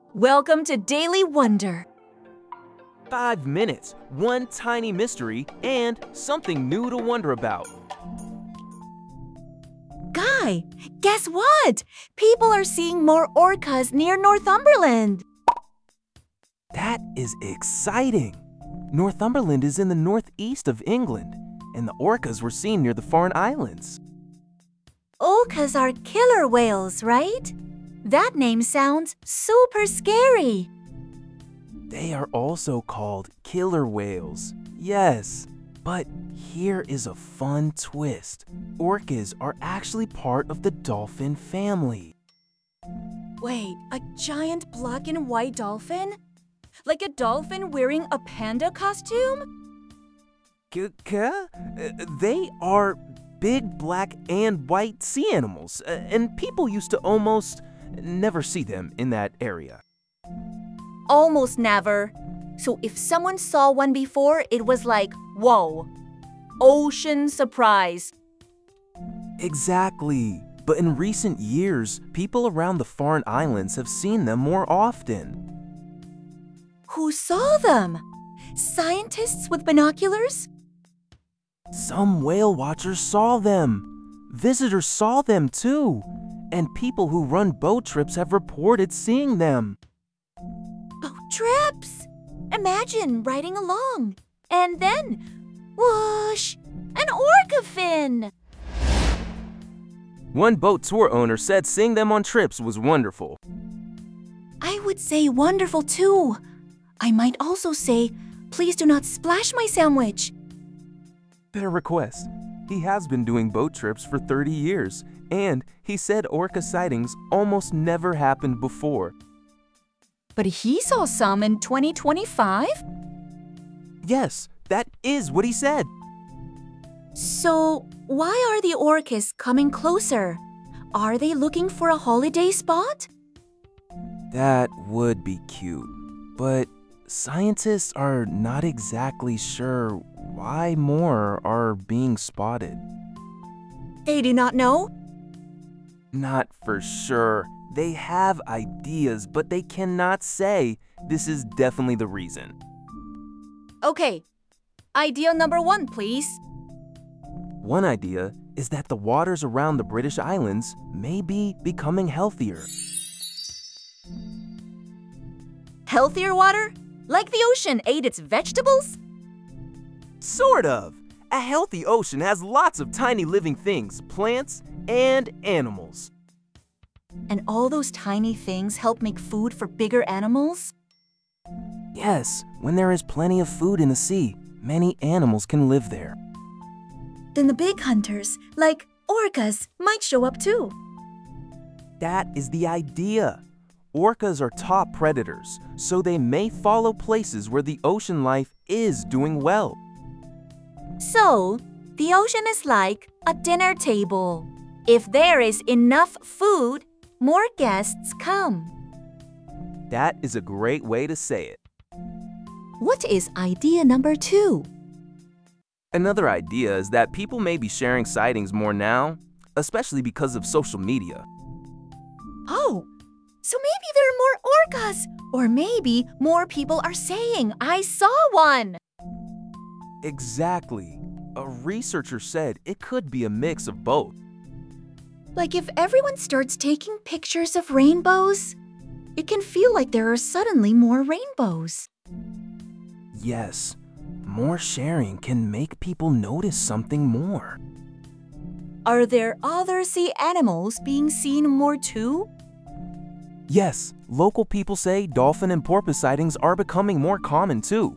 Welcome to Daily Wonder. 5 minutes, one tiny mystery, and something new to wonder about. Guy, guess what? People are seeing more orcas near Northumberland. That is exciting! Northumberland is in the northeast of England, and the orcas were seen near the Farne Islands. Orcas are killer whales, right? That name sounds super scary. They are also called killer whales. Yes, but here is a fun twist. Orcas are actually part of the dolphin family. Wait, a giant black and white dolphin? Like a dolphin wearing a panda costume? They are big black and white sea animals, and people used to almost never see them in that area. Almost never. So if someone saw one before, it was like, whoa, ocean surprise. Exactly. But in recent years, people around the Farne Islands have seen them more often. Who saw them? Scientists with binoculars? Some whale watchers saw them. Visitors saw them too. And people who run boat trips have reported seeing them. Boat trips? Imagine riding along. And then, whoosh, an orca fin. One boat tour owner said seeing them on trips was wonderful. I would say wonderful too. I might also say, please do not splash my sandwich. Fair request. He has been doing boat trips for 30 years, and he said orca sightings almost never happened before. But he saw some in 2025? Yes, that is what he said. So, why are the orcas coming closer? Are they looking for a holiday spot? That would be cute, but scientists are not exactly sure why more are being spotted. They do not know? Not for sure. They have ideas, but they cannot say this is definitely the reason. Okay, idea number 1, please. One idea is that the waters around the British Islands may be becoming healthier. Healthier water? Like the ocean ate its vegetables? Sort of. A healthy ocean has lots of tiny living things, plants, and animals. And all those tiny things help make food for bigger animals? Yes, when there is plenty of food in the sea, many animals can live there. Then the big hunters, like orcas, might show up too. That is the idea. Orcas are top predators, so they may follow places where the ocean life is doing well. So, the ocean is like a dinner table. If there is enough food, more guests come. That is a great way to say it. What is idea number 2? Another idea is that people may be sharing sightings more now, especially because of social media. Oh, so maybe there are more orcas. Or maybe more people are saying, I saw one. Exactly. A researcher said it could be a mix of both. Like if everyone starts taking pictures of rainbows, it can feel like there are suddenly more rainbows. Yes, more sharing can make people notice something more. Are there other sea animals being seen more too? Yes, local people say dolphin and porpoise sightings are becoming more common too.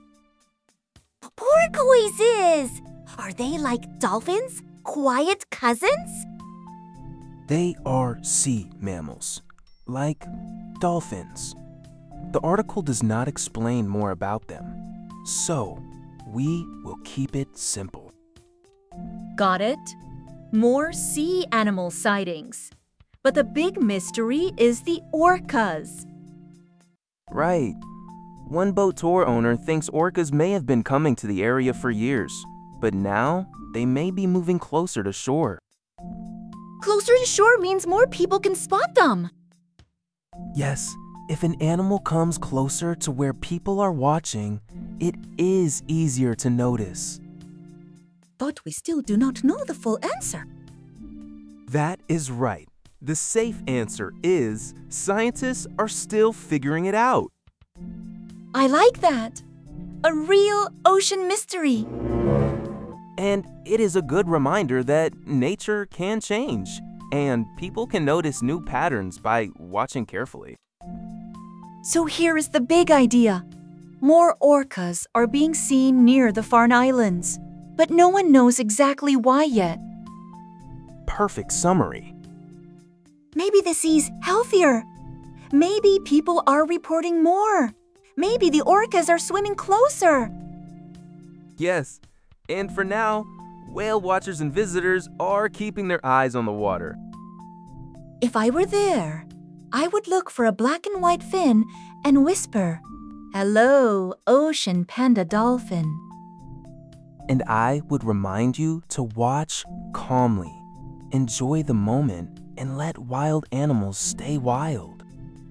Porpoises! Are they like dolphins? Quiet cousins? They are sea mammals, like dolphins. The article does not explain more about them, so we will keep it simple. Got it? More sea animal sightings. But the big mystery is the orcas. Right. One boat tour owner thinks orcas may have been coming to the area for years, but now they may be moving closer to shore. Closer to shore means more people can spot them. Yes, If an animal comes closer to where people are watching, it is easier to notice. But we still do not know the full answer. That is right. The safe answer is scientists are still figuring it out. I like that. A real ocean mystery. And it is a good reminder that nature can change, and people can notice new patterns by watching carefully. So here is the big idea. More orcas are being seen near the Farne Islands, but no one knows exactly why yet. Perfect summary. Maybe the sea's healthier. Maybe people are reporting more. Maybe the orcas are swimming closer. Yes, and for now, whale watchers and visitors are keeping their eyes on the water. If I were there, I would look for a black and white fin and whisper, "Hello, ocean panda dolphin." And I would remind you to watch calmly, enjoy the moment, and let wild animals stay wild.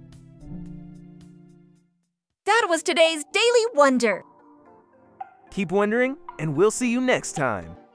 That was today's Daily Wonder. Keep wondering, and we'll see you next time.